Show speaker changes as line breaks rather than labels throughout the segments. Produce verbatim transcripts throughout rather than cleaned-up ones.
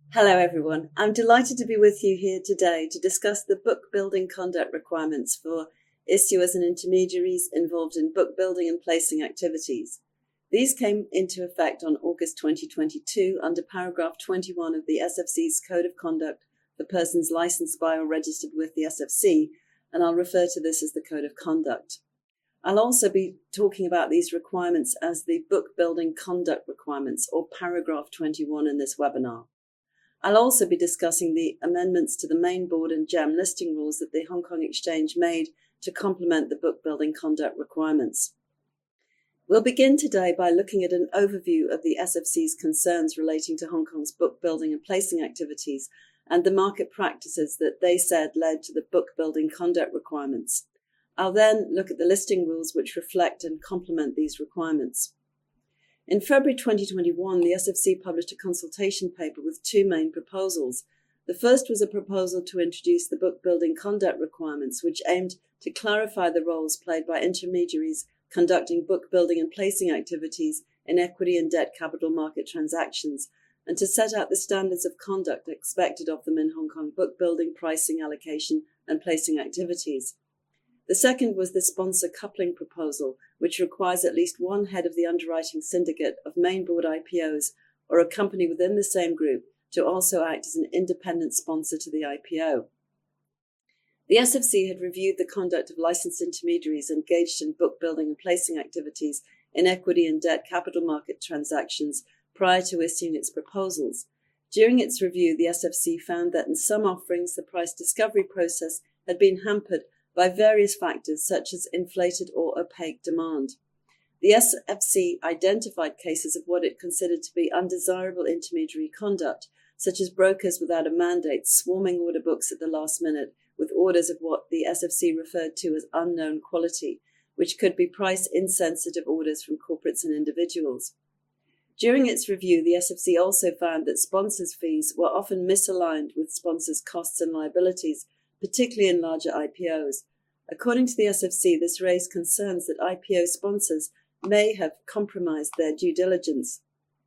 Hello everyone, I'm delighted to be with you here today to discuss the book building conduct requirements for issuers and intermediaries involved in book building and placing activities. These came into effect on August twenty twenty-two under paragraph twenty-one of the S F C's Code of Conduct for persons licensed by or registered with the S F C, and I'll refer to this as the Code of Conduct. I'll also be talking about these requirements as the book building conduct requirements, or paragraph twenty-one, in this webinar. I'll also be discussing the amendments to the main board and GEM listing rules that the Hong Kong Exchange made to complement the book building conduct requirements. We'll begin today by looking at an overview of the S F C's concerns relating to Hong Kong's book building and placing activities and the market practices that they said led to the book building conduct requirements. I'll then look at the listing rules which reflect and complement these requirements. In February twenty twenty-one, the S F C published a consultation paper with two main proposals. The first was a proposal to introduce the book building conduct requirements, which aimed to clarify the roles played by intermediaries conducting book building and placing activities in equity and debt capital market transactions, and to set out the standards of conduct expected of them in Hong Kong book building, pricing, allocation, and placing activities. The second was the sponsor coupling proposal, which requires at least one head of the underwriting syndicate of main board I P Os or a company within the same group to also act as an independent sponsor to the I P O. The S F C had reviewed the conduct of licensed intermediaries engaged in book building and placing activities in equity and debt capital market transactions prior to issuing its proposals. During its review, the S F C found that in some offerings, the price discovery process had been hampered by various factors such as inflated or opaque demand. The S F C identified cases of what it considered to be undesirable intermediary conduct, such as brokers without a mandate swarming order books at the last minute with orders of what the S F C referred to as unknown quality, which could be price-insensitive orders from corporates and individuals. During its review, the S F C also found that sponsors' fees were often misaligned with sponsors' costs and liabilities, particularly in larger I P Os. According to the S F C, this raised concerns that I P O sponsors may have compromised their due diligence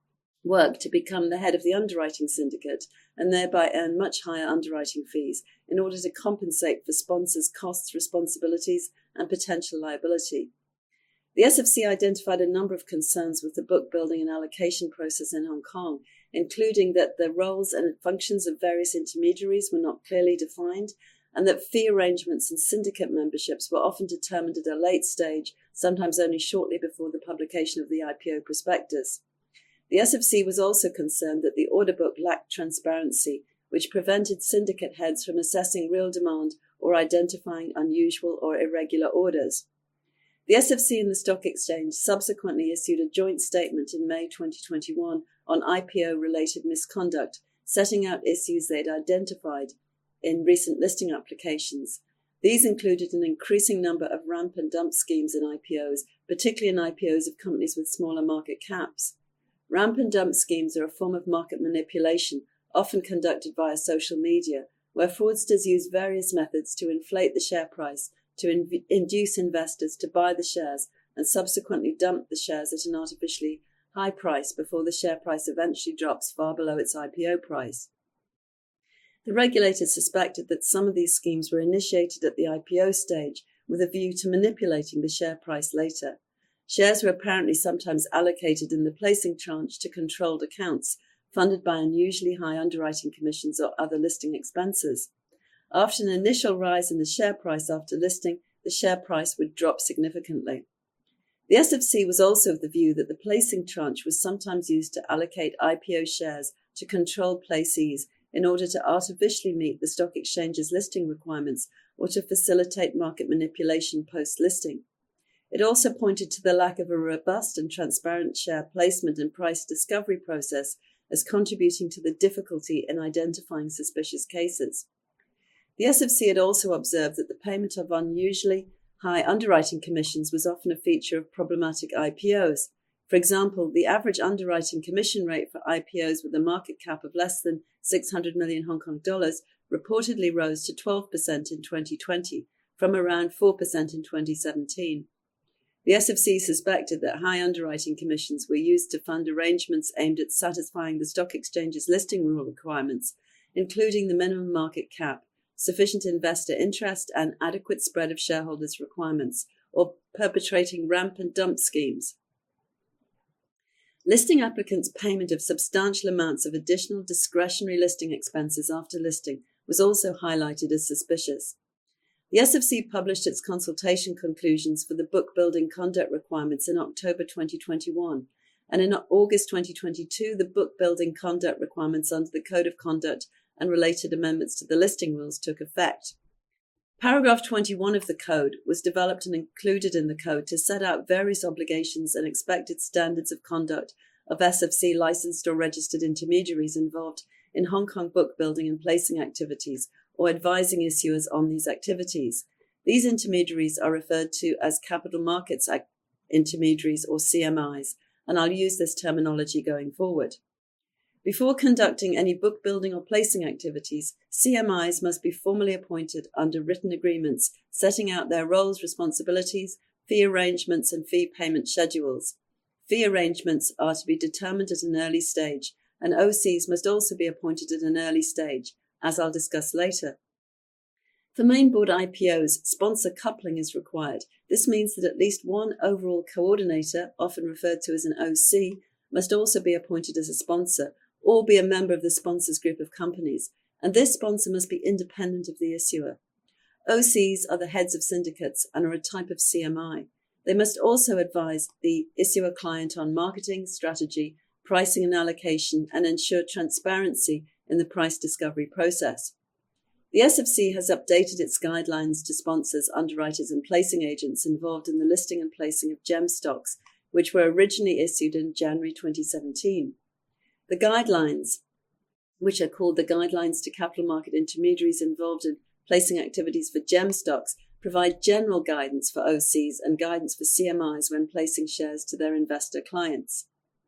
work to become the head of the underwriting syndicate and thereby earn much higher underwriting fees in order to compensate for sponsors' costs, responsibilities, and potential liability. The S F C identified a number of concerns with the book building and allocation process in Hong Kong, including that the roles and functions of various intermediaries were not clearly defined, and that fee arrangements and syndicate memberships were often determined at a late stage, sometimes only shortly before the publication of the I P O prospectus. The S F C was also concerned that the order book lacked transparency, which prevented syndicate heads from assessing real demand or identifying unusual or irregular orders. The S F C and the Stock Exchange subsequently issued a joint statement in May twenty twenty-one on I P O-related misconduct, setting out issues they'd identified in recent listing applications. These included an increasing number of ramp and dump schemes in I P Os, particularly in I P Os of companies with smaller market caps. Ramp and dump schemes are a form of market manipulation, often conducted via social media, where fraudsters use various methods to inflate the share price, to in- induce investors to buy the shares, and subsequently dump the shares at an artificially high price before the share price eventually drops far below its I P O price. The regulators suspected that some of these schemes were initiated at the I P O stage with a view to manipulating the share price later. Shares were apparently sometimes allocated in the placing tranche to controlled accounts, funded by unusually high underwriting commissions or other listing expenses. After an initial rise in the share price after listing, the share price would drop significantly. The S F C was also of the view that the placing tranche was sometimes used to allocate I P O shares to controlled placees in order to artificially meet the stock exchange's listing requirements or to facilitate market manipulation post-listing. It also pointed to the lack of a robust and transparent share placement and price discovery process as contributing to the difficulty in identifying suspicious cases. The S F C had also observed that the payment of unusually high underwriting commissions was often a feature of problematic I P Os. For example, the average underwriting commission rate for I P Os with a market cap of less than six hundred million Hong Kong dollars reportedly rose to twelve percent in twenty twenty, from around four percent in twenty seventeen. The S F C suspected that high underwriting commissions were used to fund arrangements aimed at satisfying the stock exchange's listing rule requirements, including the minimum market cap, sufficient investor interest, and adequate spread of shareholders' requirements, or perpetrating ramp and dump schemes. Listing applicants' payment of substantial amounts of additional discretionary listing expenses after listing was also highlighted as suspicious. The S F C published its consultation conclusions for the book building conduct requirements in October twenty twenty-one, and in August twenty twenty-two, the book building conduct requirements under the Code of Conduct and related amendments to the listing rules took effect. Paragraph twenty-one of the Code was developed and included in the Code to set out various obligations and expected standards of conduct of S F C licensed or registered intermediaries involved in Hong Kong book building and placing activities, or advising issuers on these activities. These intermediaries are referred to as capital markets intermediaries, or C M Is, and I'll use this terminology going forward. Before conducting any book building or placing activities, C M Is must be formally appointed under written agreements setting out their roles, responsibilities, fee arrangements, and fee payment schedules. Fee arrangements are to be determined at an early stage, and O Cs must also be appointed at an early stage, as I'll discuss later. For main board I P Os, sponsor coupling is required. This means that at least one overall coordinator, often referred to as an O C, must also be appointed as a sponsor, or be a member of the sponsor's group of companies, and this sponsor must be independent of the issuer. O Cs are the heads of syndicates and are a type of C M I. They must also advise the issuer client on marketing, strategy, pricing and allocation, and ensure transparency in the price discovery process. The S F C has updated its guidelines to sponsors, underwriters, and placing agents involved in the listing and placing of GEM stocks, which were originally issued in January twenty seventeen. The guidelines, which are called the Guidelines to Capital Market Intermediaries involved in placing activities for GEM stocks, provide general guidance for O Cs and guidance for C M Is when placing shares to their investor clients.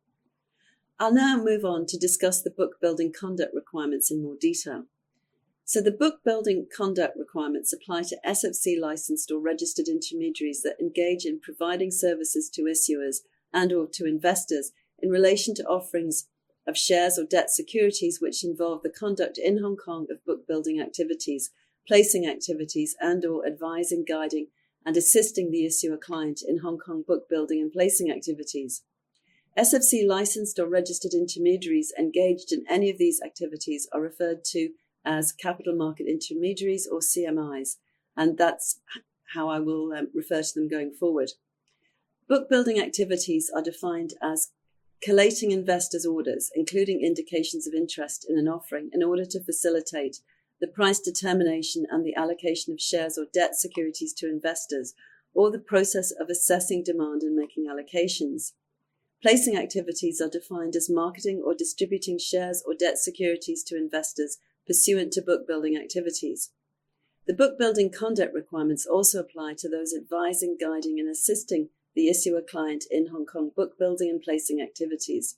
I'll now move on to discuss the book building conduct requirements in more detail. So the book building conduct requirements apply to S F C licensed or registered intermediaries that engage in providing services to issuers and or to investors in relation to offerings of shares or debt securities which involve the conduct in Hong Kong of book building activities, placing activities, and or advising, guiding, and assisting the issuer client in Hong Kong book building and placing activities. S F C licensed or registered intermediaries engaged in any of these activities are referred to as capital market intermediaries, or C M Is, and that's how I will um, refer to them going forward. Book building activities are defined as collating investors' orders, including indications of interest in an offering, in order to facilitate the price determination and the allocation of shares or debt securities to investors, or the process of assessing demand and making allocations. Placing activities are defined as marketing or distributing shares or debt securities to investors pursuant to book building activities. The book building conduct requirements also apply to those advising, guiding, and assisting the issuer client in Hong Kong book building and placing activities.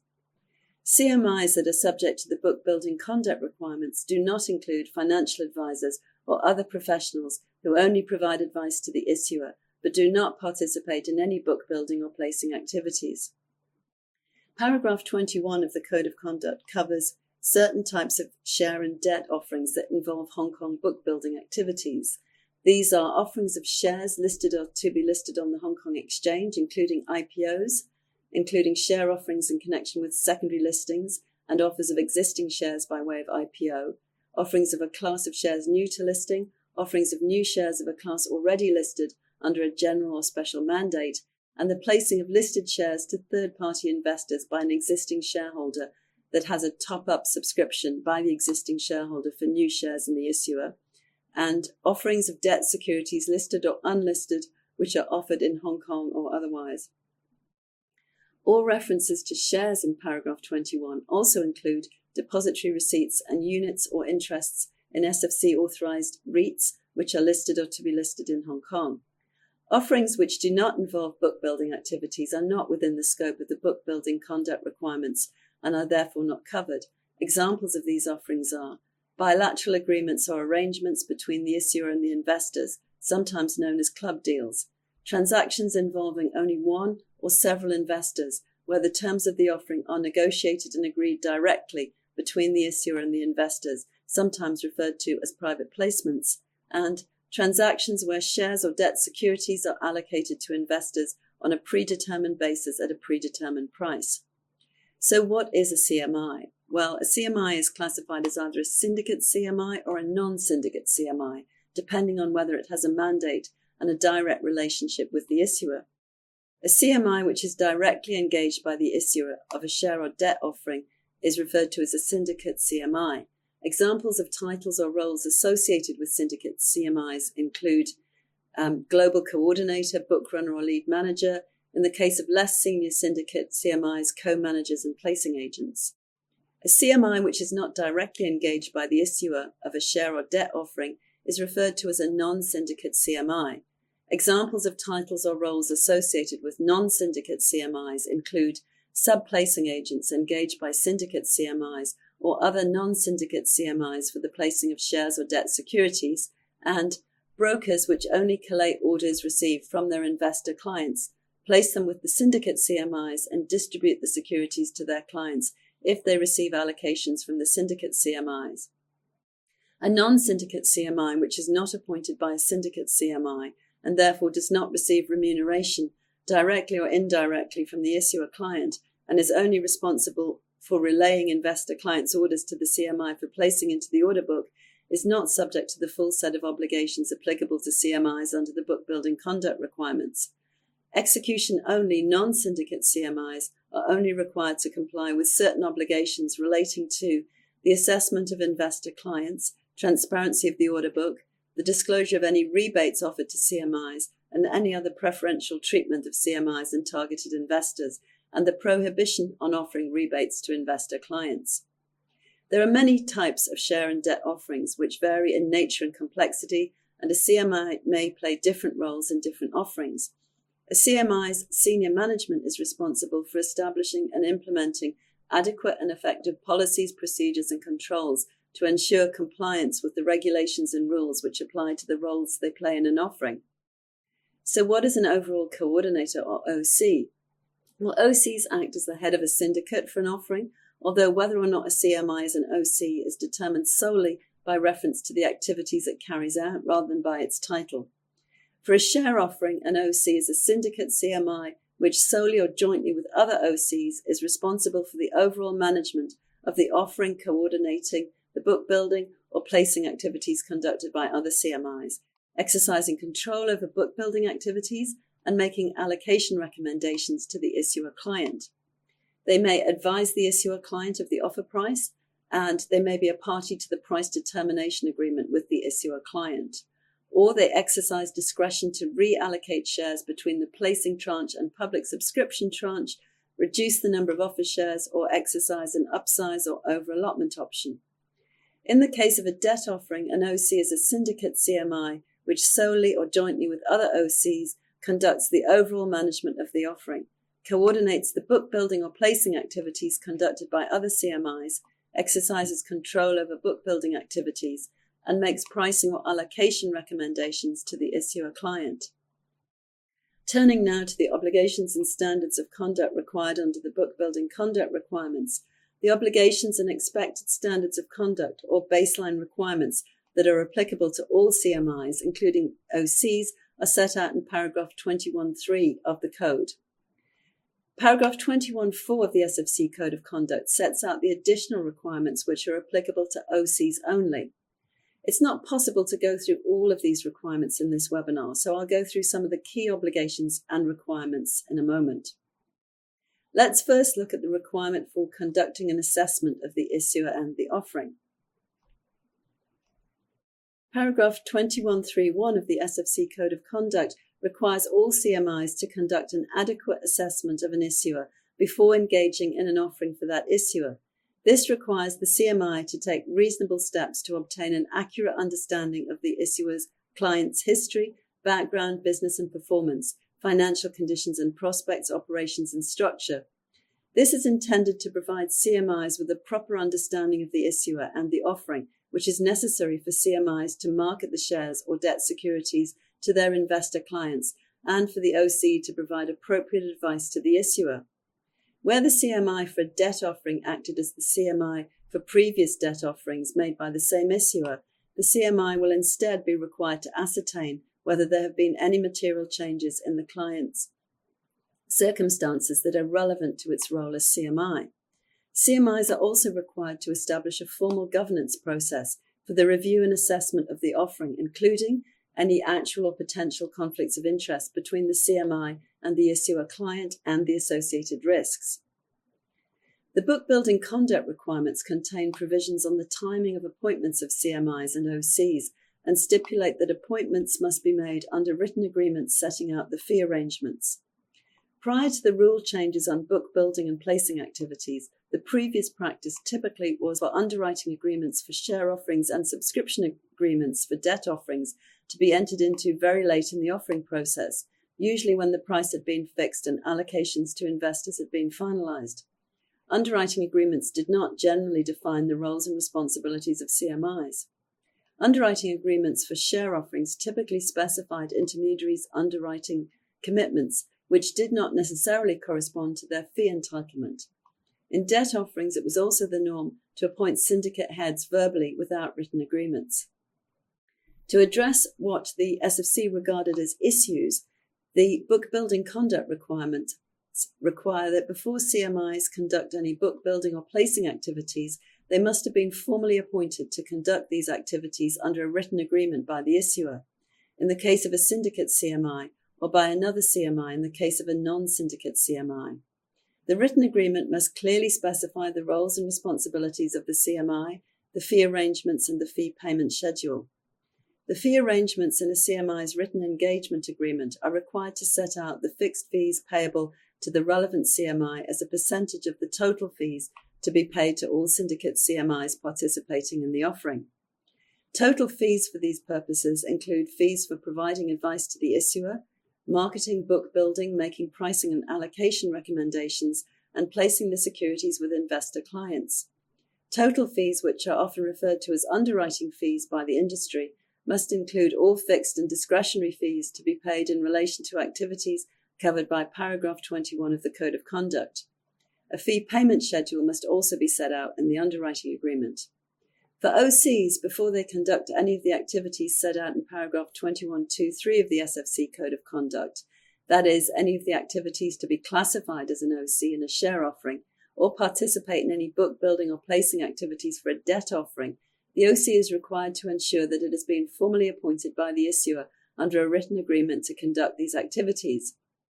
C M Is that are subject to the book building conduct requirements do not include financial advisors or other professionals who only provide advice to the issuer, but do not participate in any book building or placing activities. Paragraph twenty-one of the Code of Conduct covers certain types of share and debt offerings that involve Hong Kong book building activities. These are offerings of shares listed or to be listed on the Hong Kong Exchange, including I P Os, including share offerings in connection with secondary listings and offers of existing shares by way of I P O, offerings of a class of shares new to listing, offerings of new shares of a class already listed under a general or special mandate, and the placing of listed shares to third-party investors by an existing shareholder that has a top-up subscription by the existing shareholder for new shares in the issuer, and offerings of debt securities listed or unlisted which are offered in Hong Kong or otherwise. All references to shares in paragraph twenty-one also include depository receipts and units or interests in S F C authorised REITs which are listed or to be listed in Hong Kong. Offerings which do not involve book building activities are not within the scope of the book building conduct requirements and are therefore not covered. Examples of these offerings are bilateral agreements or arrangements between the issuer and the investors, sometimes known as club deals, transactions involving only one or several investors, where the terms of the offering are negotiated and agreed directly between the issuer and the investors, sometimes referred to as private placements, and transactions where shares or debt securities are allocated to investors on a predetermined basis at a predetermined price. So what is a C M I? Well, a C M I is classified as either a syndicate C M I or a non-syndicate C M I, depending on whether it has a mandate and a direct relationship with the issuer. A C M I which is directly engaged by the issuer of a share or debt offering is referred to as a syndicate C M I. Examples of titles or roles associated with syndicate C M Is include um, global coordinator, book runner or lead manager. In the case of less senior syndicate C M Is, co-managers and placing agents. A C M I which is not directly engaged by the issuer of a share or debt offering is referred to as a non-syndicate C M I. Examples of titles or roles associated with non-syndicate C M Is include sub-placing agents engaged by syndicate C M Is or other non-syndicate C M Is for the placing of shares or debt securities, and brokers which only collate orders received from their investor clients, place them with the syndicate C M Is and distribute the securities to their clients if they receive allocations from the syndicate C M Is. A non-syndicate C M I which is not appointed by a syndicate C M I and therefore does not receive remuneration directly or indirectly from the issuer client and is only responsible for relaying investor clients' orders to the C M I for placing into the order book is not subject to the full set of obligations applicable to C M Is under the book building conduct requirements. Execution-only non-syndicate C M Is are only required to comply with certain obligations relating to the assessment of investor clients, transparency of the order book, the disclosure of any rebates offered to C M Is, and any other preferential treatment of C M Is and targeted investors, and the prohibition on offering rebates to investor clients. There are many types of share and debt offerings which vary in nature and complexity, and a C M I may play different roles in different offerings. A C M I's senior management is responsible for establishing and implementing adequate and effective policies, procedures, and controls to ensure compliance with the regulations and rules which apply to the roles they play in an offering. So what is an overall coordinator, or O C? Well, O Cs act as the head of a syndicate for an offering, although whether or not a C M I is an O C is determined solely by reference to the activities it carries out rather than by its title. For a share offering, an O C is a syndicate C M I which solely or jointly with other O Cs is responsible for the overall management of the offering, coordinating the book building or placing activities conducted by other C M Is, exercising control over book building activities and making allocation recommendations to the issuer client. They may advise the issuer client of the offer price, and they may be a party to the price determination agreement with the issuer client. Or they exercise discretion to reallocate shares between the placing tranche and public subscription tranche, reduce the number of offer shares, or exercise an upsize or over-allotment option. In the case of a debt offering, an O C is a syndicate C M I which solely or jointly with other O Cs conducts the overall management of the offering, coordinates the book building or placing activities conducted by other C M Is, exercises control over book building activities, and makes pricing or allocation recommendations to the issuer client. Turning now to the obligations and standards of conduct required under the book building conduct requirements, the obligations and expected standards of conduct or baseline requirements that are applicable to all C M Is, including O Cs, are set out in paragraph twenty-one point three of the Code. Paragraph twenty-one point four of the S F C Code of Conduct sets out the additional requirements which are applicable to O Cs only. It's not possible to go through all of these requirements in this webinar, so I'll go through some of the key obligations and requirements in a moment. Let's first look at the requirement for conducting an assessment of the issuer and the offering. Paragraph twenty-one point three one of the S F C Code of Conduct requires all C M Is to conduct an adequate assessment of an issuer before engaging in an offering for that issuer. This requires the C M I to take reasonable steps to obtain an accurate understanding of the issuer's client's history, background, business and performance, financial conditions and prospects, operations and structure. This is intended to provide C M Is with a proper understanding of the issuer and the offering, which is necessary for C M Is to market the shares or debt securities to their investor clients and for the O C to provide appropriate advice to the issuer. Where the C M I for a debt offering acted as the C M I for previous debt offerings made by the same issuer, the C M I will instead be required to ascertain whether there have been any material changes in the client's circumstances that are relevant to its role as C M I. C M Is are also required to establish a formal governance process for the review and assessment of the offering, including any actual or potential conflicts of interest between the C M I and the issuer client and the associated risks. The book building conduct requirements contain provisions on the timing of appointments of C M Is and O Cs and stipulate that appointments must be made under written agreements setting out the fee arrangements. Prior to the rule changes on book building and placing activities, the previous practice typically was for underwriting agreements for share offerings and subscription agreements for debt offerings to be entered into very late in the offering process, usually when the price had been fixed and allocations to investors had been finalized. Underwriting agreements did not generally define the roles and responsibilities of C M Is. Underwriting agreements for share offerings typically specified intermediaries' underwriting commitments, which did not necessarily correspond to their fee entitlement. In debt offerings, it was also the norm to appoint syndicate heads verbally without written agreements. To address what the S F C regarded as issues, the book building conduct requirements require that before C M Is conduct any book building or placing activities, they must have been formally appointed to conduct these activities under a written agreement by the issuer, in the case of a syndicate C M I, or by another C M I in the case of a non-syndicate C M I. The written agreement must clearly specify the roles and responsibilities of the C M I, the fee arrangements, and the fee payment schedule. The fee arrangements in a C M I's written engagement agreement are required to set out the fixed fees payable to the relevant C M I as a percentage of the total fees to be paid to all syndicate C M Is participating in the offering. Total fees for these purposes include fees for providing advice to the issuer, marketing, book building, making pricing and allocation recommendations, and placing the securities with investor clients. Total fees, which are often referred to as underwriting fees by the industry, must include all fixed and discretionary fees to be paid in relation to activities covered by paragraph twenty-one of the Code of Conduct. A fee payment schedule must also be set out in the underwriting agreement. For O Cs, before they conduct any of the activities set out in paragraph twenty-one point two three of the S F C Code of Conduct, that is, any of the activities to be classified as an O C in a share offering, or participate in any book building or placing activities for a debt offering, the O C is required to ensure that it has been formally appointed by the issuer under a written agreement to conduct these activities.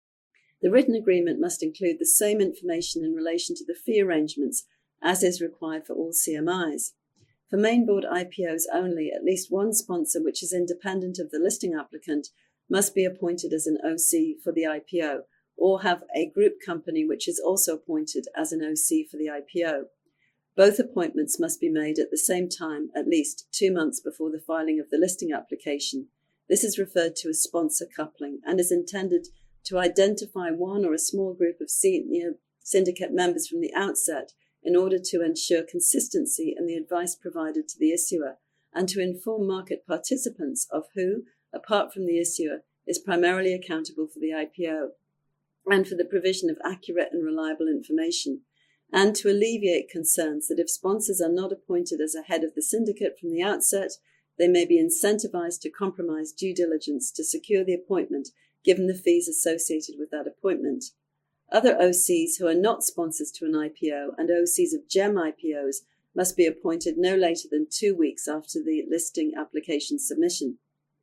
The written agreement must include the same information in relation to the fee arrangements as is required for all C M Is. For main board I P Os only, at least one sponsor which is independent of the listing applicant must be appointed as an O C for the I P O, or have a group company which is also appointed as an O C for the I P O. Both appointments must be made at the same time, at least two months before the filing of the listing application. This is referred to as sponsor coupling and is intended to identify one or a small group of senior syndicate members from the outset in order to ensure consistency in the advice provided to the issuer and to inform market participants of who, apart from the issuer, is primarily accountable for the I P O and for the provision of accurate and reliable information, and to alleviate concerns that if sponsors are not appointed as a head of the syndicate from the outset, they may be incentivized to compromise due diligence to secure the appointment given the fees associated with that appointment. Other O Cs who are not sponsors to an I P O and O Cs of GEM I P Os must be appointed no later than two weeks after the listing application submission.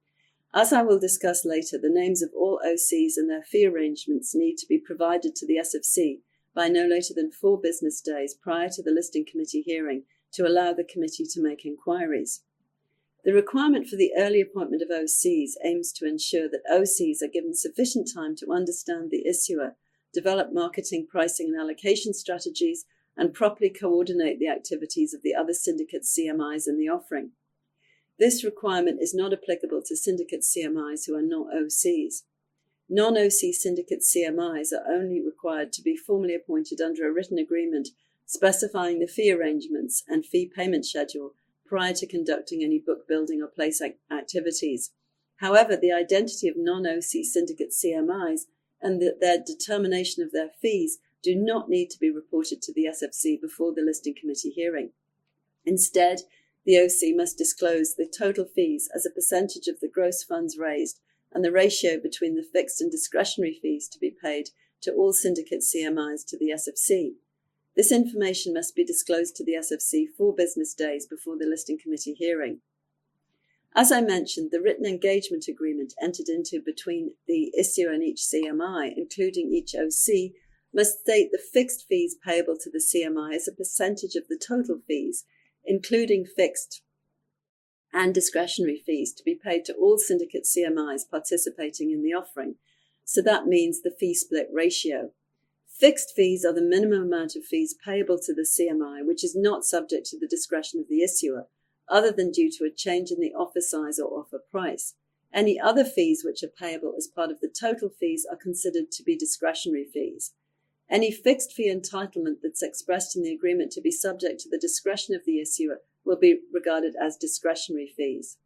As I will discuss later, the names of all O Cs and their fee arrangements need to be provided to the S F C by no later than four business days prior to the listing committee hearing to allow the committee to make inquiries. The requirement for the early appointment of O Cs aims to ensure that O Cs are given sufficient time to understand the issuer, develop marketing, pricing and allocation strategies, and properly coordinate the activities of the other syndicate C M Is in the offering. This requirement is not applicable to syndicate C M Is who are not O Cs. Non-O C syndicate C M Is are only required to be formally appointed under a written agreement specifying the fee arrangements and fee payment schedule prior to conducting any book building or place activities. However, the identity of non-O C syndicate C M Is and the, their determination of their fees do not need to be reported to the S F C before the listing committee hearing. Instead, the O C must disclose the total fees as a percentage of the gross funds raised and the ratio between the fixed and discretionary fees to be paid to all syndicate C M Is to the S F C. This information must be disclosed to the S F C four business days before the listing committee hearing. As I mentioned, the written engagement agreement entered into between the issuer and each C M I, including each O C, must state the fixed fees payable to the C M I as a percentage of the total fees, including fixed and discretionary fees to be paid to all syndicate C M Is participating in the offering. So that means the fee split ratio. Fixed fees are the minimum amount of fees payable to the C M I, which is not subject to the discretion of the issuer, other than due to a change in the offer size or offer price. Any other fees which are payable as part of the total fees are considered to be discretionary fees. Any fixed fee entitlement that's expressed in the agreement to be subject to the discretion of the issuer will be regarded as discretionary fees.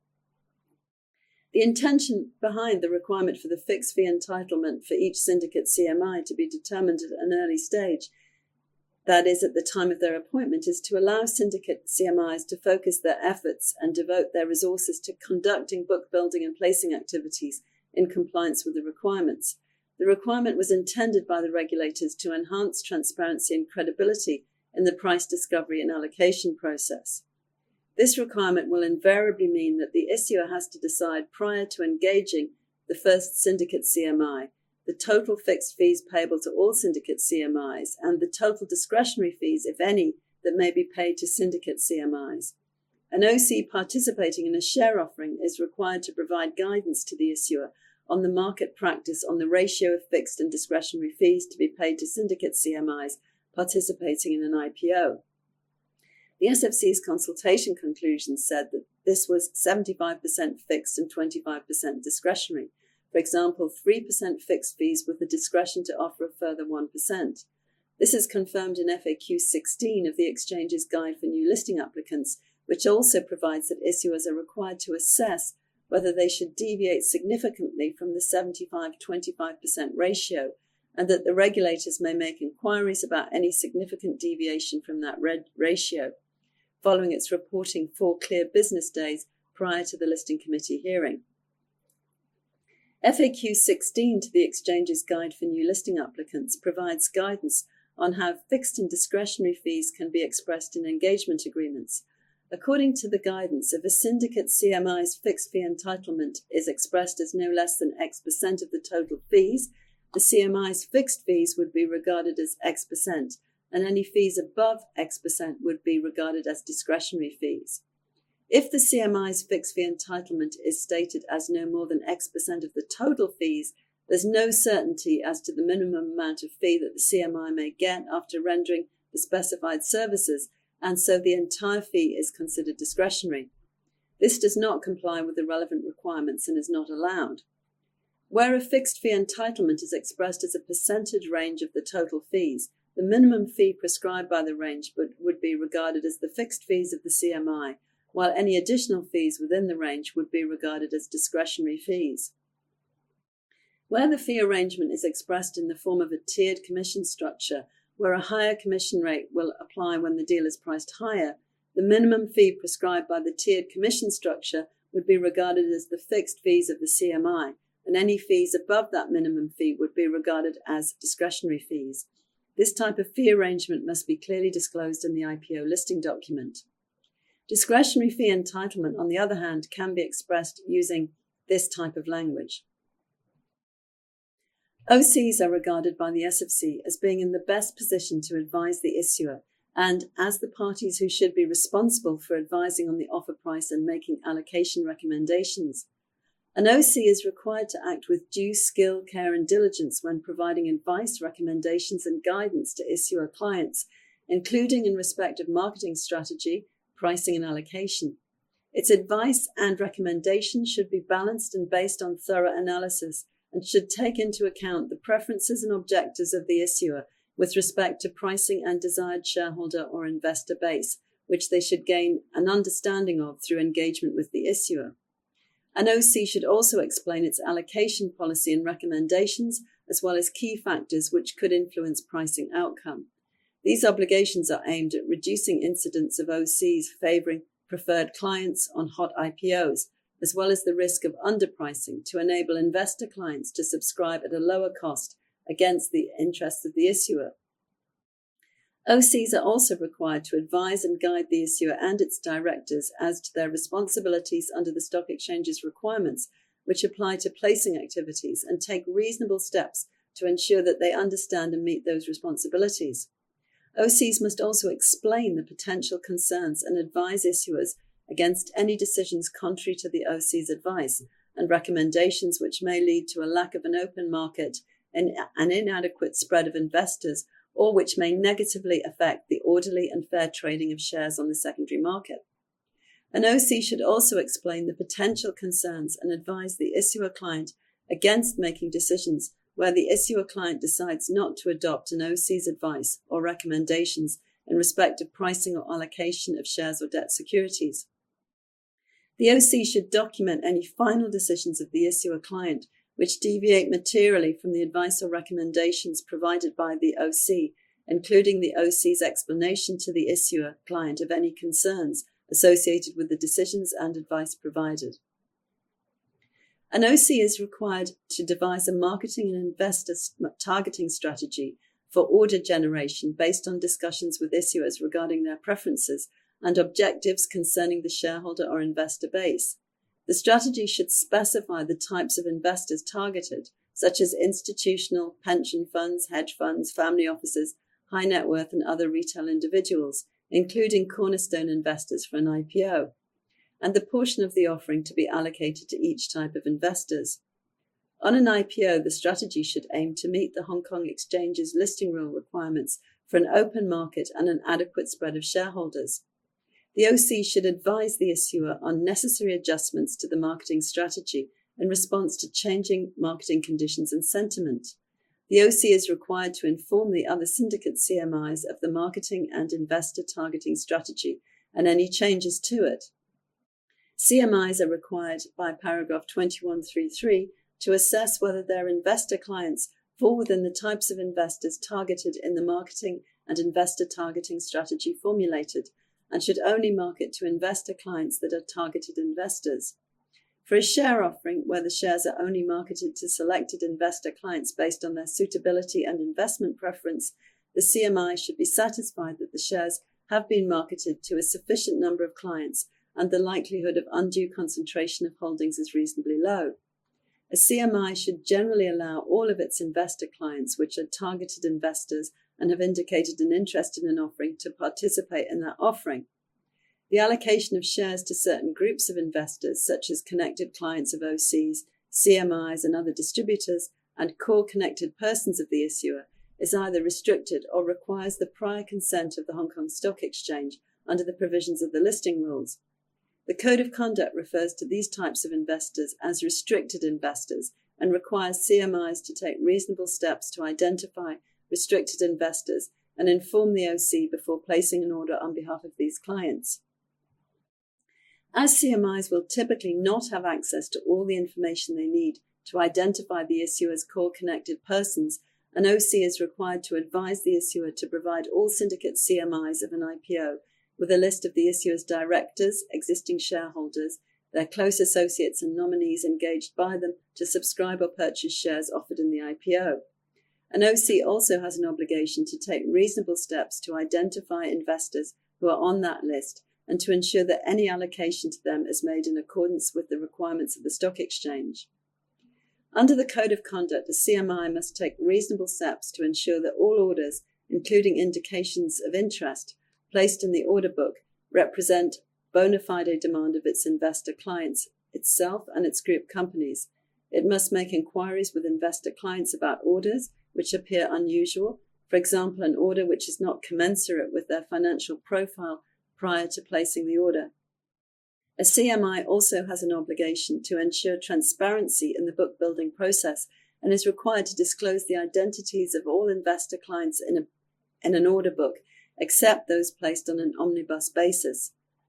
The intention behind the requirement for the fixed fee entitlement for each syndicate C M I to be determined at an early stage, that is, at the time of their appointment, is to allow syndicate C M Is to focus their efforts and devote their resources to conducting book building and placing activities in compliance with the requirements. The requirement was intended by the regulators to enhance transparency and credibility in the price discovery and allocation process. This requirement will invariably mean that the issuer has to decide prior to engaging the first syndicate C M I the total fixed fees payable to all syndicate C M Is and the total discretionary fees, if any, that may be paid to syndicate C M Is. An O C participating in a share offering is required to provide guidance to the issuer on the market practice on the ratio of fixed and discretionary fees to be paid to syndicate C M Is participating in an I P O. The S F C's consultation conclusions said that this was seventy-five percent fixed and twenty-five percent discretionary. For example, three percent fixed fees with the discretion to offer a further one percent. This is confirmed in F A Q sixteen of the Exchange's Guide for New Listing Applicants, which also provides that issuers are required to assess whether they should deviate significantly from the seventy-five twenty-five percent ratio, and that the regulators may make inquiries about any significant deviation from that ratio, following its reporting four clear business days prior to the listing committee hearing. F A Q sixteen to the Exchange's Guide for New Listing Applicants provides guidance on how fixed and discretionary fees can be expressed in engagement agreements. According to the guidance, if a syndicate C M I's fixed fee entitlement is expressed as no less than X percent of the total fees, the C M I's fixed fees would be regarded as X percent, and any fees above X percent would be regarded as discretionary fees. If the C M I's fixed fee entitlement is stated as no more than X percent of the total fees, there's no certainty as to the minimum amount of fee that the C M I may get after rendering the specified services, and so the entire fee is considered discretionary. This does not comply with the relevant requirements and is not allowed. Where a fixed fee entitlement is expressed as a percentage range of the total fees, the minimum fee prescribed by the range would, would be regarded as the fixed fees of the C M I, while any additional fees within the range would be regarded as discretionary fees. Where the fee arrangement is expressed in the form of a tiered commission structure, where a higher commission rate will apply when the deal is priced higher, the minimum fee prescribed by the tiered commission structure would be regarded as the fixed fees of the C M I, and any fees above that minimum fee would be regarded as discretionary fees. This type of fee arrangement must be clearly disclosed in the I P O listing document. Discretionary fee entitlement, on the other hand, can be expressed using this type of language. O Cs are regarded by the S F C as being in the best position to advise the issuer and as the parties who should be responsible for advising on the offer price and making allocation recommendations. An O C is required to act with due skill, care and diligence when providing advice, recommendations and guidance to issuer clients, including in respect of marketing strategy, pricing and allocation. Its advice and recommendation should be balanced and based on thorough analysis and should take into account the preferences and objectives of the issuer with respect to pricing and desired shareholder or investor base, which they should gain an understanding of through engagement with the issuer. An O C should also explain its allocation policy and recommendations, as well as key factors which could influence pricing outcome. These obligations are aimed at reducing incidents of O Cs favouring preferred clients on hot I P Os, as well as the risk of underpricing to enable investor clients to subscribe at a lower cost against the interests of the issuer. O Cs are also required to advise and guide the issuer and its directors as to their responsibilities under the stock exchange's requirements, which apply to placing activities, and take reasonable steps to ensure that they understand and meet those responsibilities. O Cs must also explain the potential concerns and advise issuers against any decisions contrary to the O C's advice and recommendations which may lead to a lack of an open market and an inadequate spread of investors, or which may negatively affect the orderly and fair trading of shares on the secondary market. An O C should also explain the potential concerns and advise the issuer client against making decisions where the issuer client decides not to adopt an O C's advice or recommendations in respect of pricing or allocation of shares or debt securities. The O C should document any final decisions of the issuer client which deviate materially from the advice or recommendations provided by the O C, including the O C's explanation to the issuer client of any concerns associated with the decisions and advice provided. An O C is required to devise a marketing and investor targeting strategy for order generation based on discussions with issuers regarding their preferences and objectives concerning the shareholder or investor base. The strategy should specify the types of investors targeted, such as institutional, pension funds, hedge funds, family offices, high net worth and other retail individuals, including cornerstone investors for an I P O, and the portion of the offering to be allocated to each type of investors. On an I P O, the strategy should aim to meet the Hong Kong Exchange's listing rule requirements for an open market and an adequate spread of shareholders. The O C should advise the issuer on necessary adjustments to the marketing strategy in response to changing marketing conditions and sentiment. The O C is required to inform the other syndicate C M Is of the marketing and investor targeting strategy and any changes to it. C M Is are required by paragraph twenty-one thirty-three to assess whether their investor clients fall within the types of investors targeted in the marketing and investor targeting strategy formulated, and should only market to investor clients that are targeted investors. For a share offering where the shares are only marketed to selected investor clients based on their suitability and investment preference, the C M I should be satisfied that the shares have been marketed to a sufficient number of clients and the likelihood of undue concentration of holdings is reasonably low. A C M I should generally allow all of its investor clients, which are targeted investors and have indicated an interest in an offering, to participate in that offering. The allocation of shares to certain groups of investors, such as connected clients of O Cs, C M Is and other distributors, and core connected persons of the issuer, is either restricted or requires the prior consent of the Hong Kong Stock Exchange under the provisions of the listing rules. The Code of Conduct refers to these types of investors as restricted investors and requires C M Is to take reasonable steps to identify restricted investors and inform the O C before placing an order on behalf of these clients. As C M Is will typically not have access to all the information they need to identify the issuer's core connected persons, an O C is required to advise the issuer to provide all syndicate C M Is of an I P O with a list of the issuer's directors, existing shareholders, their close associates and nominees engaged by them to subscribe or purchase shares offered in the I P O. An O C also has an obligation to take reasonable steps to identify investors who are on that list and to ensure that any allocation to them is made in accordance with the requirements of the stock exchange. Under the Code of Conduct, a C M I must take reasonable steps to ensure that all orders, including indications of interest, placed in the order book represent bona fide demand of its investor clients, itself and its group companies. It must make inquiries with investor clients about orders which appear unusual, for example, an order which is not commensurate with their financial profile prior to placing the order. A C M I also has an obligation to ensure transparency in the book building process and is required to disclose the identities of all investor clients in, a, in an order book, except those placed on an omnibus basis.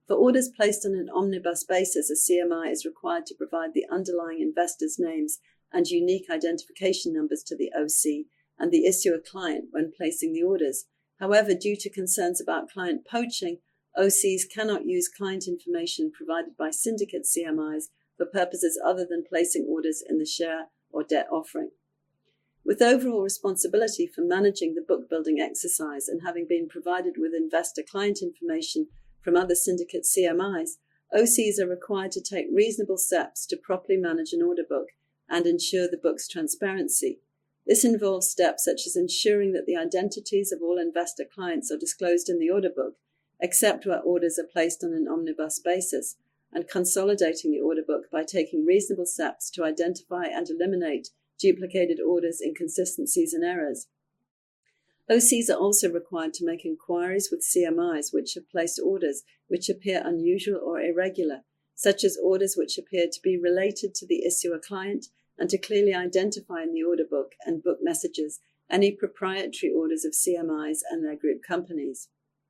For orders placed on an omnibus basis, a C M I is required to provide the underlying investors' names and unique identification numbers to the O C and the issuer client when placing the orders. However, due to concerns about client poaching, O Cs cannot use client information provided by syndicate C M Is for purposes other than placing orders in the share or debt offering. With overall responsibility for managing the book building exercise and having been provided with investor client information from other syndicate C M Is, O Cs are required to take reasonable steps to properly manage an order book and ensure the book's transparency. This involves steps such as ensuring that the identities of all investor clients are disclosed in the order book, except where orders are placed on an omnibus basis, and consolidating the order book by taking reasonable steps to identify and eliminate duplicated orders, inconsistencies, and errors. O Cs are also required to make inquiries with C M Is which have placed orders which appear unusual or irregular, such as orders which appear to be related to the issuer client, and to clearly identify in the order book and book messages any proprietary orders of C M Is and their group companies.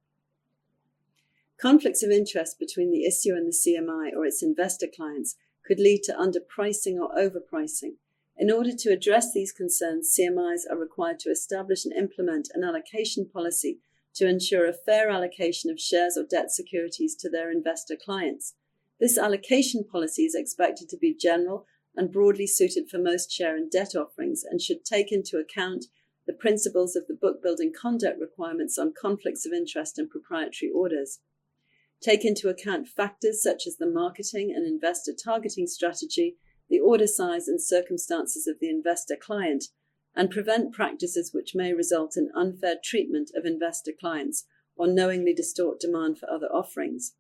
Conflicts of interest between the issuer and the C M I or its investor clients could lead to underpricing or overpricing. In order to address these concerns, C M Is are required to establish and implement an allocation policy to ensure a fair allocation of shares or debt securities to their investor clients. This allocation policy is expected to be general and broadly suited for most share and debt offerings and should take into account the principles of the book-building conduct requirements on conflicts of interest and proprietary orders. Take into account factors such as the marketing and investor targeting strategy, the order size and circumstances of the investor client, and prevent practices which may result in unfair treatment of investor clients or knowingly distort demand for other offerings.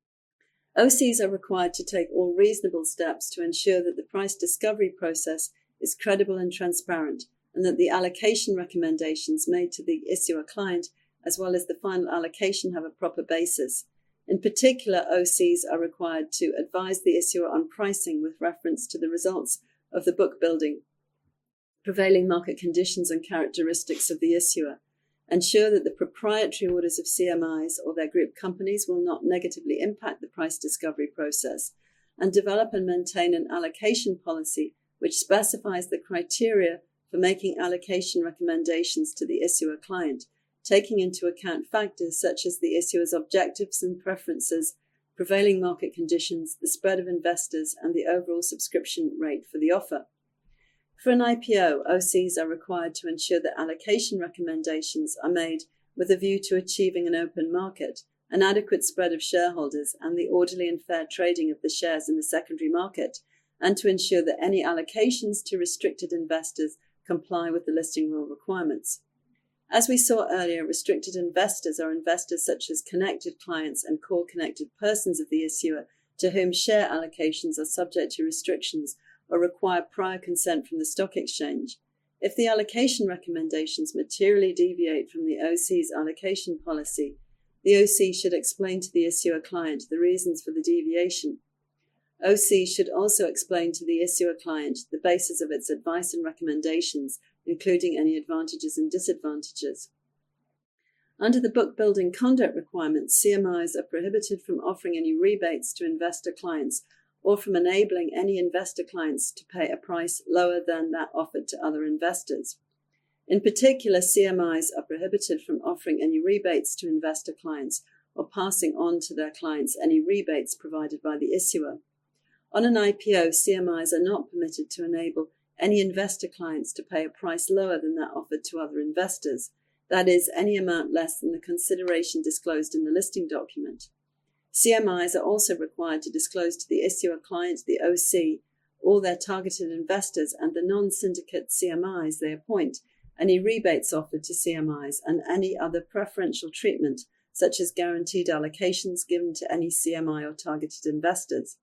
O Cs are required to take all reasonable steps to ensure that the price discovery process is credible and transparent, and that the allocation recommendations made to the issuer client as well as the final allocation have a proper basis. In particular, O Cs are required to advise the issuer on pricing with reference to the results of the book building, prevailing market conditions and characteristics of the issuer, ensure that the proprietary orders of C M Is or their group companies will not negatively impact the price discovery process, and develop and maintain an allocation policy which specifies the criteria for making allocation recommendations to the issuer client, taking into account factors such as the issuer's objectives and preferences, prevailing market conditions, the spread of investors, and the overall subscription rate for the offer. For an I P O, O Cs are required to ensure that allocation recommendations are made with a view to achieving an open market, an adequate spread of shareholders, and the orderly and fair trading of the shares in the secondary market, and to ensure that any allocations to restricted investors comply with the listing rule requirements. As we saw earlier, restricted investors are investors such as connected clients and core connected persons of the issuer to whom share allocations are subject to restrictions or require prior consent from the stock exchange. If the allocation recommendations materially deviate from the O C's allocation policy, the O C should explain to the issuer client the reasons for the deviation. O C should also explain to the issuer client the basis of its advice and recommendations, including any advantages and disadvantages. Under the book building conduct requirements, C M Is are prohibited from offering any rebates to investor clients or from enabling any investor clients to pay a price lower than that offered to other investors. In particular, C M Is are prohibited from offering any rebates to investor clients or passing on to their clients any rebates provided by the issuer. On an I P O, C M Is are not permitted to enable any investor clients to pay a price lower than that offered to other investors, that is, any amount less than the consideration disclosed in the listing document. C M Is are also required to disclose to the issuer client, the O C, all their targeted investors and the non-syndicate C M Is they appoint, any rebates offered to C M Is, and any other preferential treatment, such as guaranteed allocations given to any C M I or targeted investors.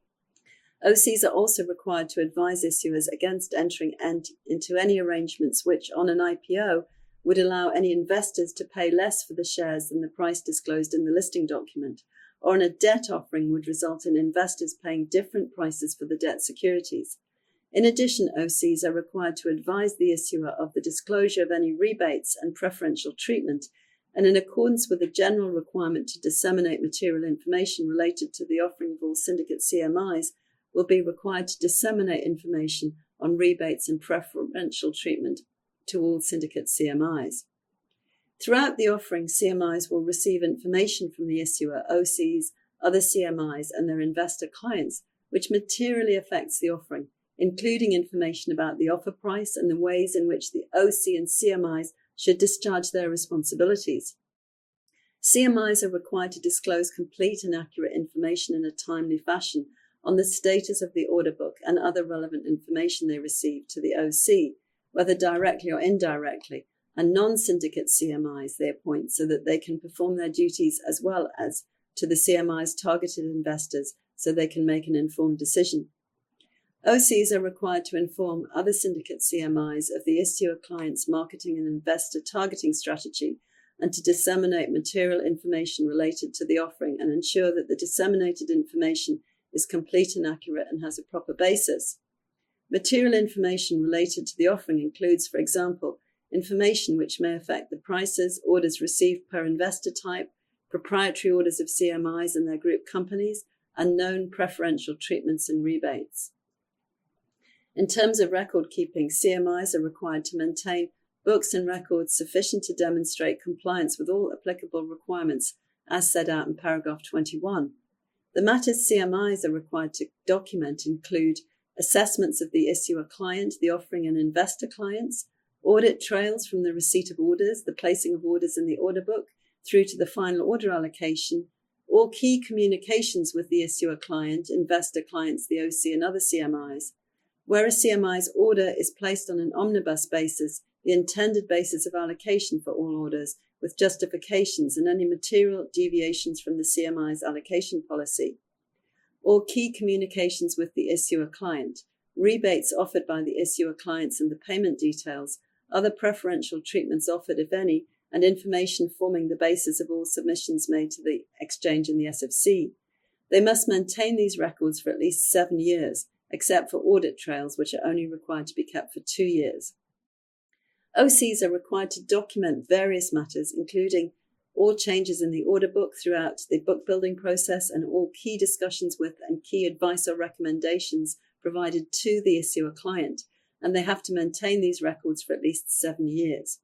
O Cs are also required to advise issuers against entering ent- into any arrangements which, on an I P O, would allow any investors to pay less for the shares than the price disclosed in the listing document, or on a debt offering would result in investors paying different prices for the debt securities. In addition, O Cs are required to advise the issuer of the disclosure of any rebates and preferential treatment and in accordance with the general requirement to disseminate material information related to the offering of all syndicate C M Is, will be required to disseminate information on rebates and preferential treatment to all syndicate C M Is. Throughout the offering, C M Is will receive information from the issuer, O Cs, other C M Is, and their investor clients, which materially affects the offering, including information about the offer price and the ways in which the O C and C M Is should discharge their responsibilities. C M Is are required to disclose complete and accurate information in a timely fashion on the status of the order book and other relevant information they receive to the O C, whether directly or indirectly, and non-syndicate C M Is they appoint so that they can perform their duties as well as to the C M I's targeted investors so they can make an informed decision. O Cs are required to inform other syndicate C M Is of the issuer client's marketing and investor targeting strategy and to disseminate material information related to the offering and ensure that the disseminated information is complete and accurate and has a proper basis. Material information related to the offering includes, for example, information which may affect the prices, orders received per investor type, proprietary orders of C M Is and their group companies, and known preferential treatments and rebates. In terms of record keeping, C M Is are required to maintain books and records sufficient to demonstrate compliance with all applicable requirements as set out in paragraph twenty-one. The matters C M Is are required to document include assessments of the issuer client, the offering and investor clients, audit trails from the receipt of orders, the placing of orders in the order book, through to the final order allocation, all key communications with the issuer client, investor clients, the O C and other C M Is. Where a C M I's order is placed on an omnibus basis, the intended basis of allocation for all orders, with justifications and any material deviations from the C M I's allocation policy. All key communications with the issuer client, rebates offered by the issuer clients and the payment details, other preferential treatments offered, if any, and information forming the basis of all submissions made to the exchange and the S F C. They must maintain these records for at least seven years, except for audit trails, which are only required to be kept for two years. O Cs are required to document various matters, including all changes in the order book throughout the book building process and all key discussions with and key advice or recommendations provided to the issuer client, and they have to maintain these records for at least seven years.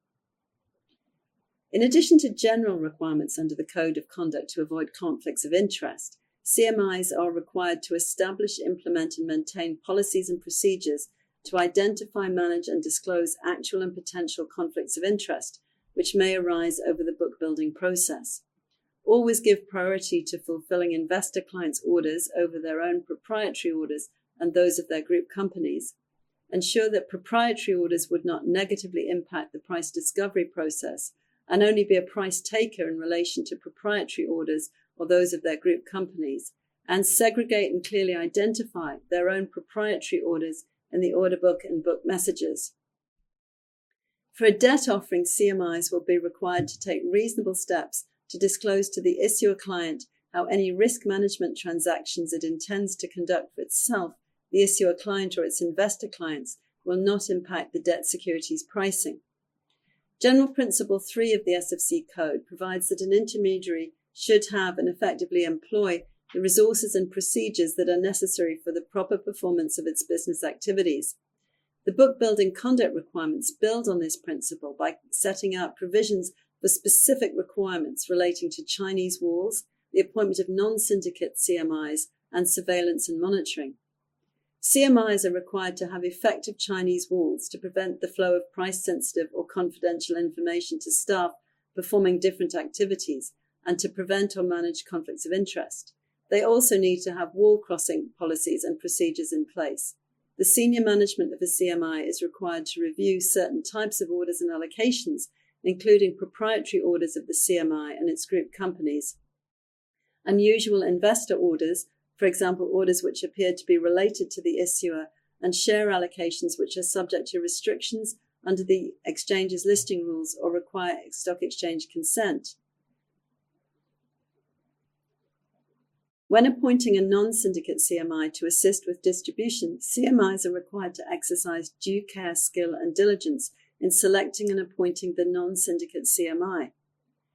In addition to general requirements under the Code of Conduct to avoid conflicts of interest, C M Is are required to establish, implement and maintain policies and procedures to identify, manage and disclose actual and potential conflicts of interest which may arise over the book building process. Always give priority to fulfilling investor clients' orders over their own proprietary orders and those of their group companies. Ensure that proprietary orders would not negatively impact the price discovery process and only be a price taker in relation to proprietary orders or those of their group companies, and segregate and clearly identify their own proprietary orders in the order book and book messages. For a debt offering, C M Is will be required to take reasonable steps to disclose to the issuer client how any risk management transactions it intends to conduct for itself, the issuer client or its investor clients, will not impact the debt securities pricing. General Principle three of the S F C Code provides that an intermediary should have and effectively employ the resources and procedures that are necessary for the proper performance of its business activities. The book building conduct requirements build on this principle by setting out provisions for specific requirements relating to Chinese walls, the appointment of non-syndicate C M Is, and surveillance and monitoring. C M Is are required to have effective Chinese walls to prevent the flow of price-sensitive or confidential information to staff performing different activities and to prevent or manage conflicts of interest. They also need to have wall crossing policies and procedures in place. The senior management of a C M I is required to review certain types of orders and allocations, including proprietary orders of the C M I and its group companies, unusual investor orders, for example, orders which appear to be related to the issuer, and share allocations which are subject to restrictions under the exchange's listing rules or require stock exchange consent. When appointing a non-syndicate C M I to assist with distribution, C M Is are required to exercise due care, skill and diligence in selecting and appointing the non-syndicate C M I.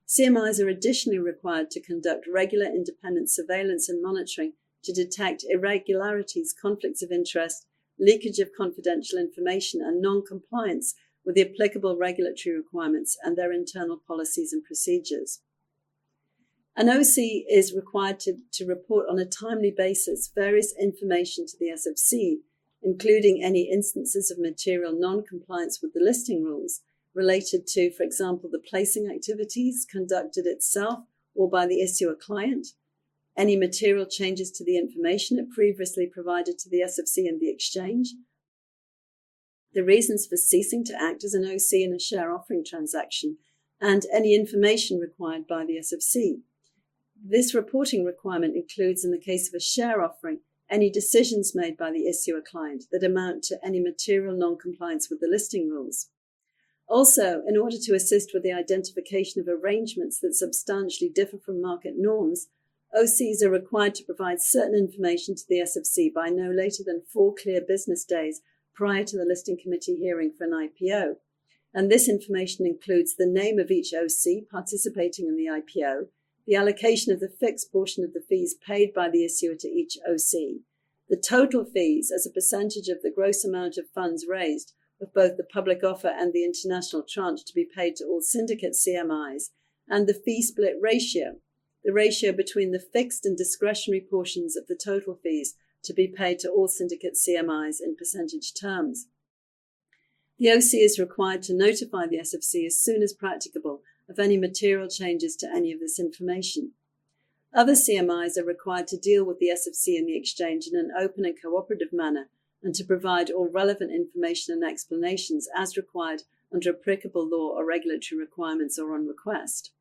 C M Is are additionally required to conduct regular independent surveillance and monitoring to detect irregularities, conflicts of interest, leakage of confidential information, and non-compliance with the applicable regulatory requirements and their internal policies and procedures. An O C is required to, to report on a timely basis various information to the S F C, including any instances of material non-compliance with the listing rules related to, for example, the placing activities conducted itself or by the issuer client, any material changes to the information it previously provided to the S F C and the exchange, the reasons for ceasing to act as an O C in a share offering transaction, and any information required by the S F C. This reporting requirement includes, in the case of a share offering, any decisions made by the issuer client that amount to any material non-compliance with the listing rules. Also, in order to assist with the identification of arrangements that substantially differ from market norms, O Cs are required to provide certain information to the S F C by no later than four clear business days prior to the listing committee hearing for an I P O. And this information includes the name of each O C participating in the I P O, the allocation of the fixed portion of the fees paid by the issuer to each O C, the total fees as a percentage of the gross amount of funds raised of both the public offer and the international tranche to be paid to all syndicate C M Is, and the fee split ratio, the ratio between the fixed and discretionary portions of the total fees to be paid to all syndicate C M Is in percentage terms. The O C is required to notify the S F C as soon as practicable of any material changes to any of this information. Other C M Is are required to deal with the S F C and the exchange in an open and cooperative manner and to provide all relevant information and explanations as required under applicable law or regulatory requirements or on request.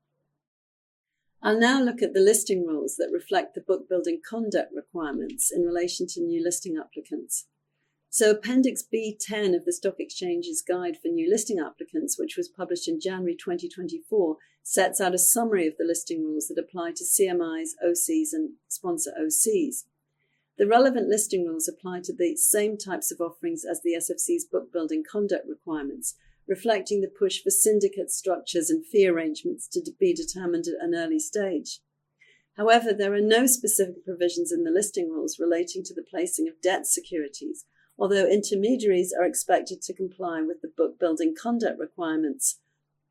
I'll now look at the listing rules that reflect the book building conduct requirements in relation to new listing applicants. So Appendix B ten of the Stock Exchange's Guide for New Listing Applicants, which was published in January twenty twenty-four, sets out a summary of the listing rules that apply to C M Is, O Cs, and sponsor O Cs. The relevant listing rules apply to the same types of offerings as the S F C's book building conduct requirements, reflecting the push for syndicate structures and fee arrangements to be determined at an early stage. However, there are no specific provisions in the listing rules relating to the placing of debt securities, although intermediaries are expected to comply with the book building conduct requirements,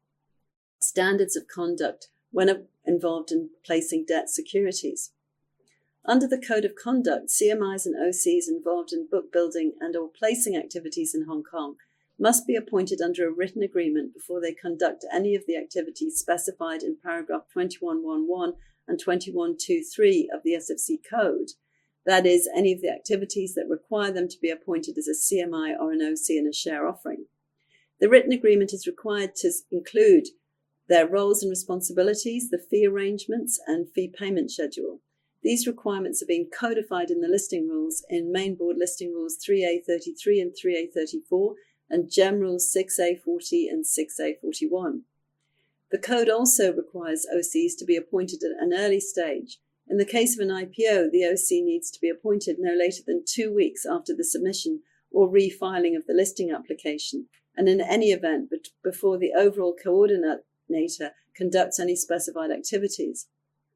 standards of conduct when involved in placing debt securities. Under the Code of Conduct, C M Is and O Cs involved in book building and or placing activities in Hong Kong must be appointed under a written agreement before they conduct any of the activities specified in paragraph twenty-one point eleven and twenty-one point twenty-three of the S F C Code. That is, any of the activities that require them to be appointed as a C M I or an O C in a share offering. The written agreement is required to include their roles and responsibilities, the fee arrangements, and fee payment schedule. These requirements are being codified in the listing rules in Main Board Listing Rules three A thirty-three and three A thirty-four and Gem Rules six A forty and six A forty-one. The Code also requires O Cs to be appointed at an early stage. In the case of an I P O, the O C needs to be appointed no later than two weeks after the submission or refiling of the listing application, and in any event before the overall coordinator conducts any specified activities.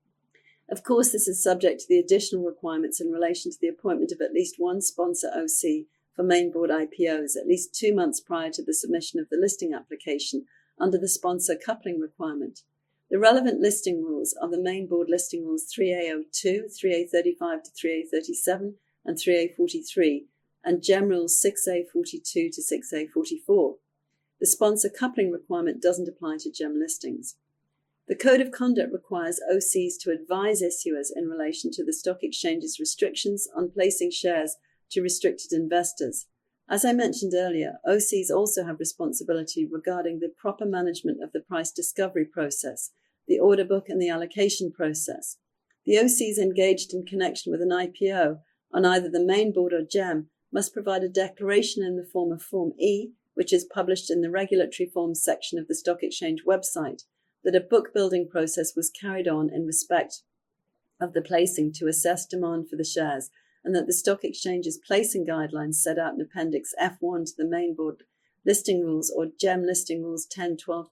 Of course, this is subject to the additional requirements in relation to the appointment of at least one sponsor O C for Main Board I P Os at least two months prior to the submission of the listing application under the sponsor coupling requirement. The relevant listing rules are the Main Board Listing Rules three A oh two, three A thirty-five to three A thirty-seven, and three A forty-three, and Gem Rules six A forty-two to six A forty-four. The sponsor coupling requirement doesn't apply to Gem listings. The Code of Conduct requires O Cs to advise issuers in relation to the stock exchange's restrictions on placing shares to restricted investors. As I mentioned earlier, O Cs also have responsibility regarding the proper management of the price discovery process, the order book, and the allocation process. The O Cs engaged in connection with an I P O on either the Main Board or Gem must provide a declaration in the form of Form E, which is published in the Regulatory Forms section of the Stock Exchange website, that a book building process was carried on in respect of the placing to assess demand for the shares, and that the Stock Exchange's placing guidelines set out in Appendix F one to the Main Board Listing Rules or Gem Listing Rules ten, twelve to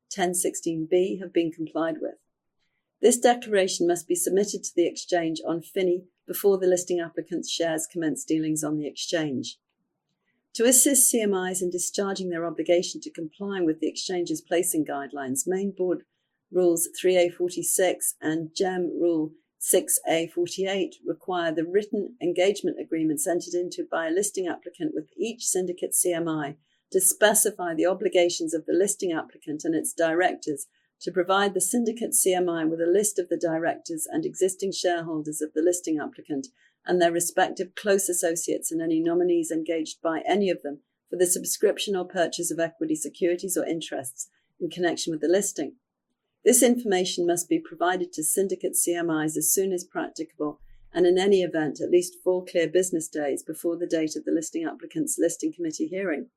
ten sixteen B have been complied with. This declaration must be submitted to the exchange on F I N I before the listing applicant's shares commence dealings on the exchange. To assist C M Is in discharging their obligation to comply with the exchange's placing guidelines, Main Board Rules three A forty-six and G E M Rule six A forty-eight require the written engagement agreements entered into by a listing applicant with each syndicate C M I to specify the obligations of the listing applicant and its directors, to provide the syndicate C M I with a list of the directors and existing shareholders of the listing applicant and their respective close associates and any nominees engaged by any of them for the subscription or purchase of equity securities or interests in connection with the listing. This information must be provided to syndicate C M Is as soon as practicable, and in any event at least four clear business days before the date of the listing applicant's listing committee hearing.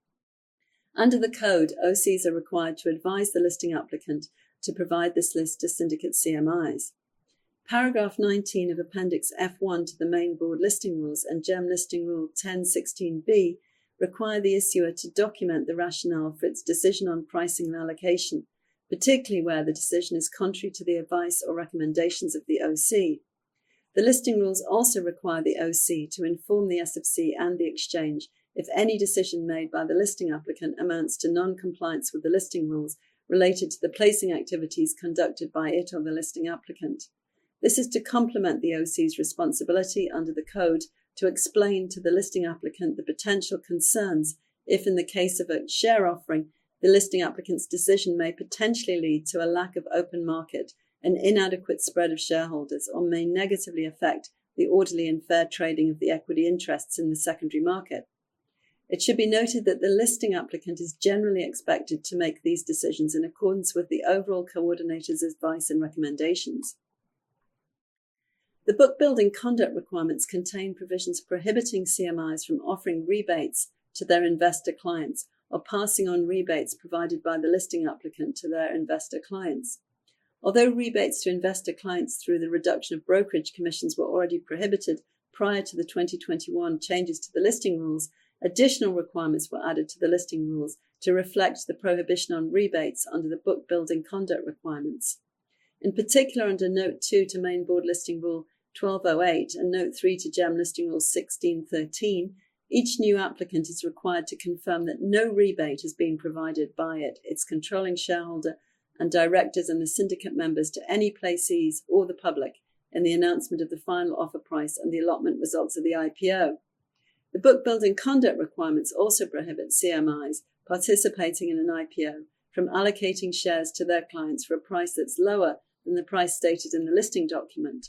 Under the Code, O Cs are required to advise the listing applicant to provide this list to syndicate C M Is. Paragraph nineteen of Appendix F one to the Main Board Listing Rules and G E M Listing Rule ten sixteen B require the issuer to document the rationale for its decision on pricing and allocation, particularly where the decision is contrary to the advice or recommendations of the O C. The listing rules also require the O C to inform the S F C and the exchange if any decision made by the listing applicant amounts to non-compliance with the listing rules related to the placing activities conducted by it or the listing applicant. This is to complement the O C's responsibility under the Code to explain to the listing applicant the potential concerns if, in the case of a share offering, the listing applicant's decision may potentially lead to a lack of open market, an inadequate spread of shareholders, or may negatively affect the orderly and fair trading of the equity interests in the secondary market. It should be noted that the listing applicant is generally expected to make these decisions in accordance with the overall coordinator's advice and recommendations. The book building conduct requirements contain provisions prohibiting C M Is from offering rebates to their investor clients or passing on rebates provided by the listing applicant to their investor clients. Although rebates to investor clients through the reduction of brokerage commissions were already prohibited prior to the twenty twenty-one changes to the listing rules, additional requirements were added to the listing rules to reflect the prohibition on rebates under the book building conduct requirements. In particular, under Note two to Main Board Listing Rule twelve oh eight and Note three to G E M Listing Rule sixteen thirteen, each new applicant is required to confirm that no rebate has been provided by it, its controlling shareholder and directors and the syndicate members to any placees or the public in the announcement of the final offer price and the allotment results of the I P O. The book building conduct requirements also prohibit C M Is participating in an I P O from allocating shares to their clients for a price that's lower than the price stated in the listing document.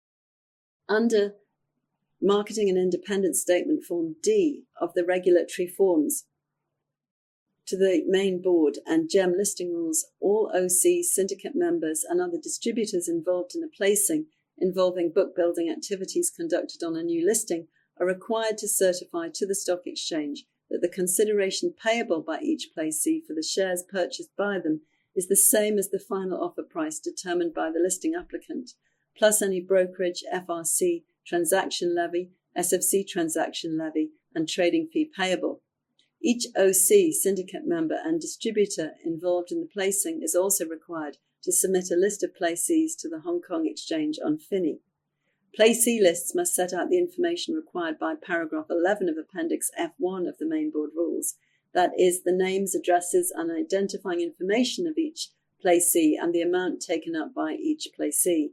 Under Marketing and Independence Statement Form D of the regulatory forms to the Main Board and G E M Listing Rules, all O Cs, syndicate members and other distributors involved in a placing involving book building activities conducted on a new listing are required to certify to the stock exchange that the consideration payable by each placee for the shares purchased by them is the same as the final offer price determined by the listing applicant, plus any brokerage, F R C, transaction levy, S F C transaction levy, and trading fee payable. Each O C, syndicate member, and distributor involved in the placing is also required to submit a list of placees to the Hong Kong Exchange on F I N I. Placee lists must set out the information required by paragraph eleven of Appendix F one of the Main Board Rules, that is, the names, addresses, and identifying information of each placee and the amount taken up by each placee.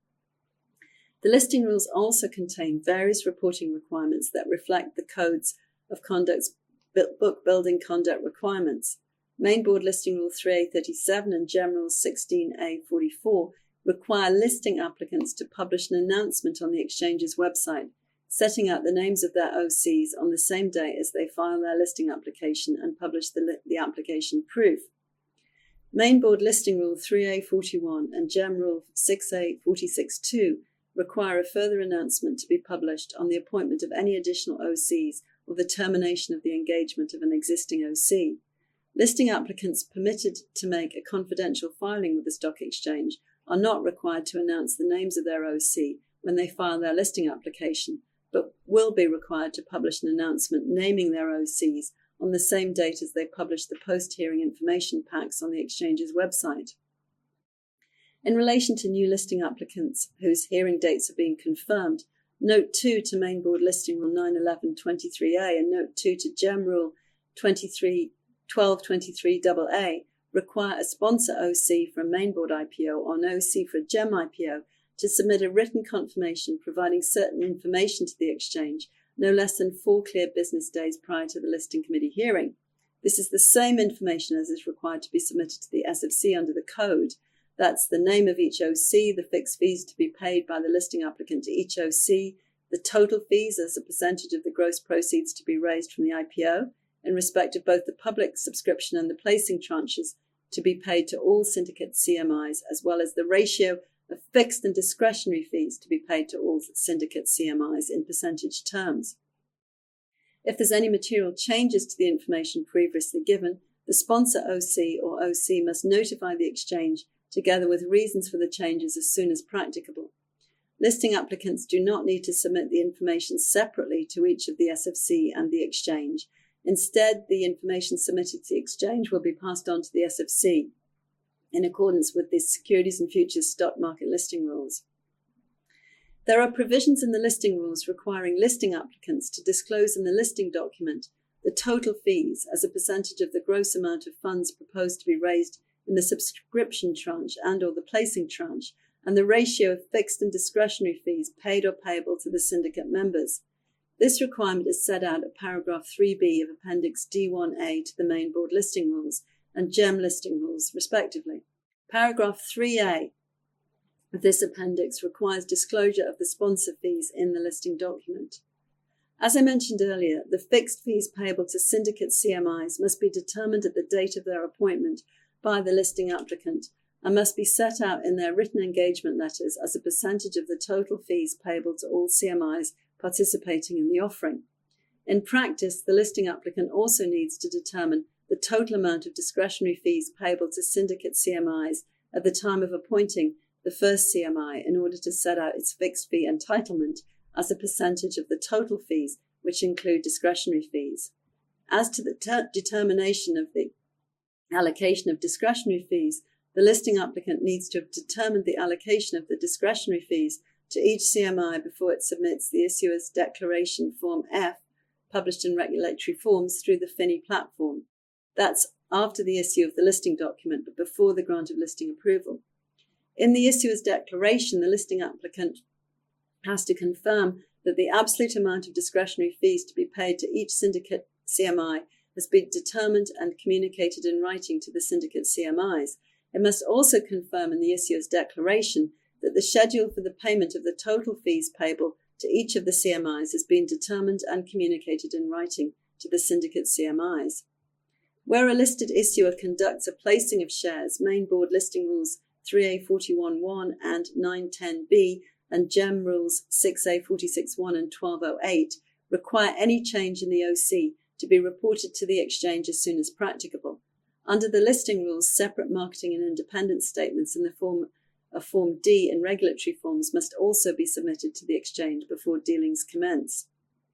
The listing rules also contain various reporting requirements that reflect the Codes of Conduct's book building conduct requirements. Main Board Listing Rule three A thirty-seven and G E M Rule sixteen A forty-four require listing applicants to publish an announcement on the exchange's website, setting out the names of their O Cs on the same day as they file their listing application and publish the, li- the application proof. Main Board Listing Rule three A forty-one and G E M Rule six A forty-six two require a further announcement to be published on the appointment of any additional O Cs or the termination of the engagement of an existing O C. Listing applicants permitted to make a confidential filing with the stock exchange are not required to announce the names of their O C when they file their listing application, but will be required to publish an announcement naming their O Cs on the same date as they publish the post-hearing information packs on the exchange's website. In relation to new listing applicants whose hearing dates are being confirmed, Note two to Main Board Listing Rule nine eleven twenty-three A and Note two to Gem Rule twenty-three twelve twenty-three A A require a sponsor O C for a Main Board I P O or an O C for a Gem I P O to submit a written confirmation providing certain information to the exchange no less than four clear business days prior to the listing committee hearing. This is the same information as is required to be submitted to the S F C under the code. That's the name of each O C, the fixed fees to be paid by the listing applicant to each O C, the total fees as a percentage of the gross proceeds to be raised from the I P O, in respect of both the public subscription and the placing tranches to be paid to all syndicate C M Is, as well as the ratio of fixed and discretionary fees to be paid to all syndicate C M Is in percentage terms. If there's any material changes to the information previously given, the sponsor O C or O C must notify the exchange together with reasons for the changes as soon as practicable. Listing applicants do not need to submit the information separately to each of the S F C and the exchange. Instead, the information submitted to the exchange will be passed on to the S F C in accordance with the Securities and Futures Stock Market Listing Rules. There are provisions in the listing rules requiring listing applicants to disclose in the listing document the total fees as a percentage of the gross amount of funds proposed to be raised in the subscription tranche and or the placing tranche, and the ratio of fixed and discretionary fees paid or payable to the syndicate members. This requirement is set out at paragraph three B of Appendix D one A to the Main Board Listing Rules and Gem Listing Rules, respectively. Paragraph three A of this appendix requires disclosure of the sponsor fees in the listing document. As I mentioned earlier, the fixed fees payable to syndicate C M Is must be determined at the date of their appointment by the listing applicant and must be set out in their written engagement letters as a percentage of the total fees payable to all C M Is participating in the offering. In practice, the listing applicant also needs to determine the total amount of discretionary fees payable to syndicate C M Is at the time of appointing the first C M I in order to set out its fixed fee entitlement as a percentage of the total fees, which include discretionary fees. As to the ter- determination of the allocation of discretionary fees, the listing applicant needs to have determined the allocation of the discretionary fees to each C M I before it submits the issuer's declaration Form F, published in regulatory forms through the F I N I platform. That's after the issue of the listing document, but before the grant of listing approval. In the issuer's declaration, the listing applicant has to confirm that the absolute amount of discretionary fees to be paid to each syndicate C M I has been determined and communicated in writing to the syndicate C M Is. It must also confirm in the issuer's declaration that the schedule for the payment of the total fees payable to each of the C M Is has been determined and communicated in writing to the syndicate C M Is. Where a listed issuer conducts a placing of shares, Main Board Listing Rules three A forty-one one and nine ten B and Gem Rules six A forty-six one and twelve oh eight require any change in the O C to be reported to the exchange as soon as practicable. Under the listing rules, separate marketing and independence statements in the form of Form D in regulatory forms must also be submitted to the exchange before dealings commence.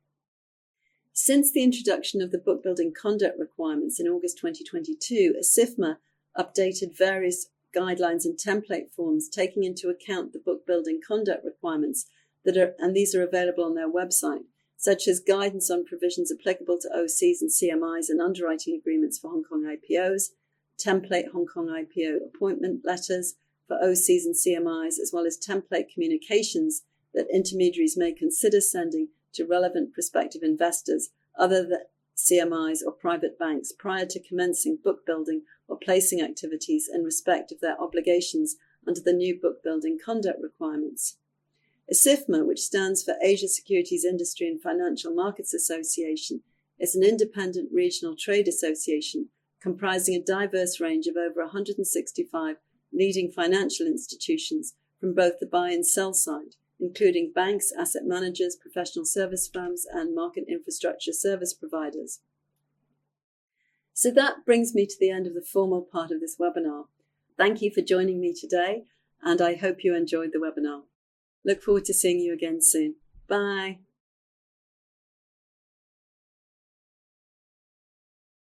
Since the introduction of the book building conduct requirements in August twenty twenty-two, A S I F M A updated various guidelines and template forms taking into account the book building conduct requirements that are, and these are available on their website, such as guidance on provisions applicable to O Cs and C M Is and underwriting agreements for Hong Kong I P Os, template Hong Kong I P O appointment letters for O Cs and C M Is, as well as template communications that intermediaries may consider sending to relevant prospective investors other than C M Is or private banks prior to commencing book building or placing activities in respect of their obligations under the new book building conduct requirements. A S I F M A, which stands for Asia Securities Industry and Financial Markets Association, is an independent regional trade association comprising a diverse range of over one hundred sixty-five leading financial institutions from both the buy and sell side, including banks, asset managers, professional service firms, and market infrastructure service providers. So that brings me to the end of the formal part of this webinar. Thank you for joining me today, and I hope you enjoyed the webinar. Look forward to seeing you again soon. Bye.